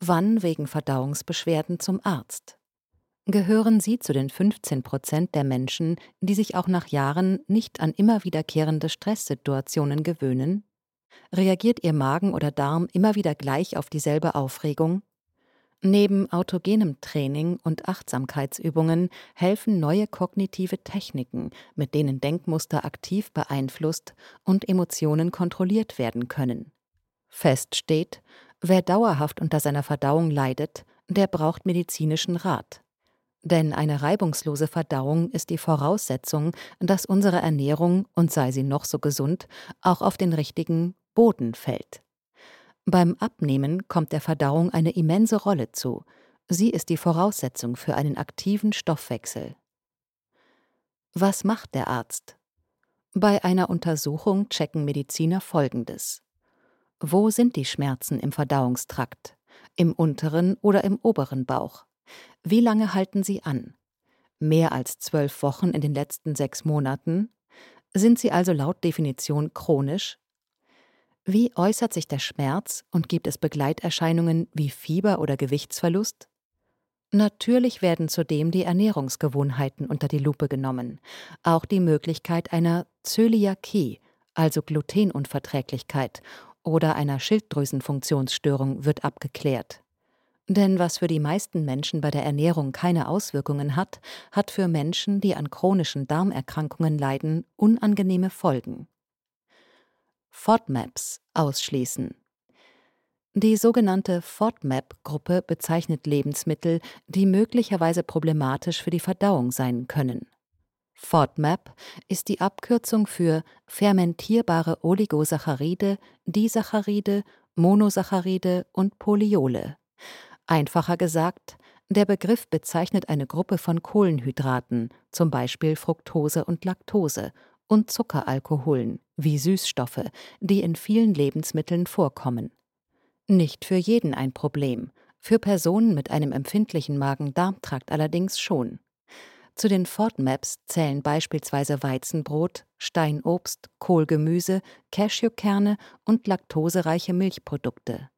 Wann wegen Verdauungsbeschwerden zum Arzt? Gehören Sie zu den 15% der Menschen, die sich auch nach Jahren nicht an immer wiederkehrende Stresssituationen gewöhnen? Reagiert Ihr Magen oder Darm immer wieder gleich auf dieselbe Aufregung? Neben autogenem Training und Achtsamkeitsübungen helfen neue kognitive Techniken, mit denen Denkmuster aktiv beeinflusst und Emotionen kontrolliert werden können. Fest steht, wer dauerhaft unter seiner Verdauung leidet, der braucht medizinischen Rat. Denn eine reibungslose Verdauung ist die Voraussetzung, dass unsere Ernährung, und sei sie noch so gesund, auch auf den richtigen Boden fällt. Beim Abnehmen kommt der Verdauung eine immense Rolle zu. Sie ist die Voraussetzung für einen aktiven Stoffwechsel. Was macht der Arzt? Bei einer Untersuchung checken Mediziner Folgendes: Wo sind die Schmerzen im Verdauungstrakt? Im unteren oder im oberen Bauch? Wie lange halten sie an? Mehr als 12 Wochen in den letzten 6 Monaten? Sind sie also laut Definition chronisch? Wie äußert sich der Schmerz und gibt es Begleiterscheinungen wie Fieber oder Gewichtsverlust? Natürlich werden zudem die Ernährungsgewohnheiten unter die Lupe genommen. Auch die Möglichkeit einer Zöliakie, also Glutenunverträglichkeit, oder einer Schilddrüsenfunktionsstörung wird abgeklärt. Denn was für die meisten Menschen bei der Ernährung keine Auswirkungen hat, hat für Menschen, die an chronischen Darmerkrankungen leiden, unangenehme Folgen. FODMAPs ausschließen. Die sogenannte FODMAP-Gruppe bezeichnet Lebensmittel, die möglicherweise problematisch für die Verdauung sein können. FODMAP ist die Abkürzung für fermentierbare Oligosaccharide, Disaccharide, Monosaccharide und Polyole. Einfacher gesagt, der Begriff bezeichnet eine Gruppe von Kohlenhydraten, zum Beispiel Fructose und Laktose, und Zuckeralkoholen, wie Süßstoffe, die in vielen Lebensmitteln vorkommen. Nicht für jeden ein Problem, für Personen mit einem empfindlichen Magen-Darm-Trakt allerdings schon. Zu den FODMAPs zählen beispielsweise Weizenbrot, Steinobst, Kohlgemüse, Cashewkerne und laktosereiche Milchprodukte.